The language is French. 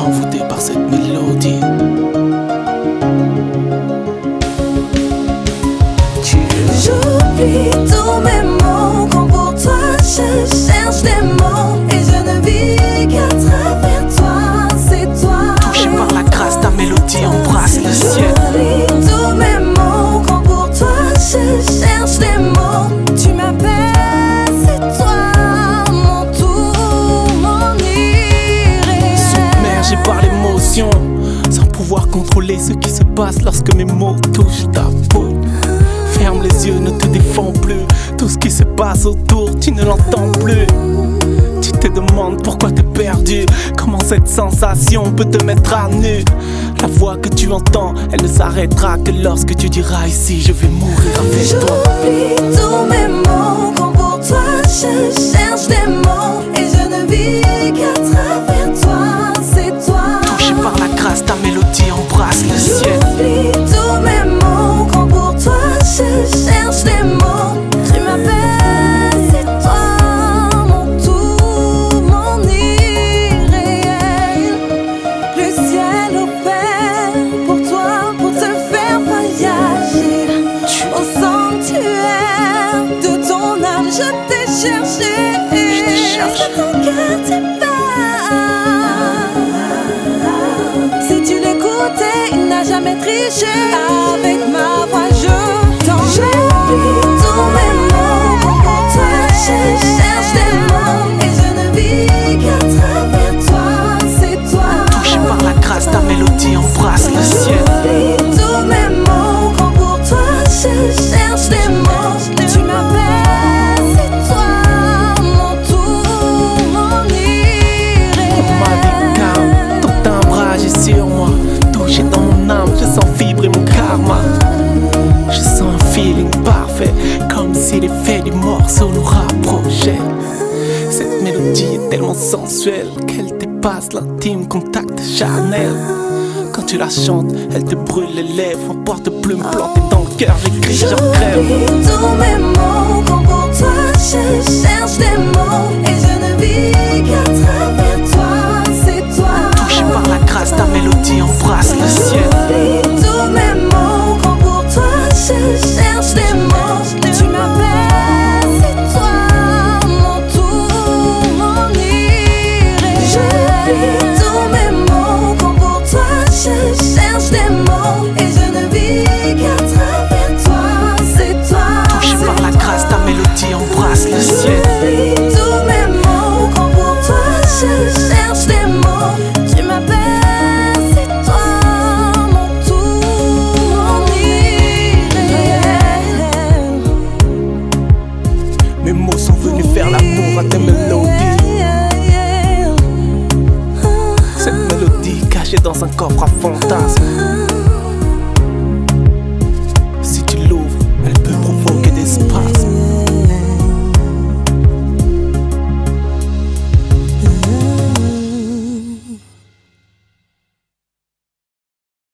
envoûté par cette mélodie. J'oublie tous mes mots quand pour toi je cherche des mots et je ne vis qu'à travers toi, c'est toi. Touché par la grâce, ta mélodie embrasse le ciel. J'oublie tous mes mots quand pour toi je cherche des mots. Tu m'appelles, c'est toi, mon tout, mon irréel. Submergé par l'émotion, sans pouvoir contrôler ce qui se passe lorsque mes mots touchent ta peau. Ferme les yeux, ne te défends plus. Tout ce qui se passe autour, tu ne l'entends plus. Tu te demandes pourquoi t'es perdu. Comment cette sensation peut te mettre à nu. La voix que tu entends, elle ne s'arrêtera que lorsque tu diras ici je vais mourir avec toi. J'oublie tous mes mots quand pour toi je cherche des mots et je ne vis qu'à travers toi, c'est toi. Touché par la grâce, ta mélodie embrasse le ciel. J'oublie tous mes mots quand pour toi je cherche des mots. Tu m'appelles, c'est toi, mon tout, mon irréel. Le ciel opère pour toi, pour te faire voyager au sanctuaire de ton âme. Je t'ai cherché, dans ton cœur t'es pas. Si tu l'écoutais, il n'a jamais triché. Avec ma voix je t'emmène. J'oublie tous mes mots quand pour toi je cherche des mots et je ne vis qu'à travers toi, c'est toi. Touché par la grâce, ta mélodie embrasse le ciel. J'oublie tous mes mots quand pour toi je cherche des mots. Tu m'appelles, c'est toi, mon tout, mon irréel. On m'a dit calme, ton timbrage est sur moi. Touché dans mon âme, je sens vibrer mon karma. Je sens un feeling parfait, comme si l'effet du morceau nous rapprochait. Cette mélodie est tellement sensuelle qu'elle dépasse l'intime contact charnel. Quand tu la chantes, elle te brûle les lèvres. En porte-plume planté dans le cœur, j'écris, j'en crève. J'oublie tous mes mots quand pour toi je cherche des mots et je ne vis qu'à travers toi, c'est toi. Touché par la grâce, ta mélodie embrasse le ciel. J'oublie tous mes mots quand pour toi je cherche des mots. Tu m'appelles, c'est toi, mon tout, mon irréel. J'oublie tous mes mots quand pour toi je cherche des mots et je ne vis qu'à travers toi, c'est toi. Touché par la grâce, ta mélodie embrasse le ciel. J'oublie tous mes mots quand pour toi je cherche des mots. Tu m'appelles, c'est toi, mon tout, mon irréel. Mes mots sont venus faire l'amour à tes mélodies. Cette mélodie cachée dans un coffre à fantasmes.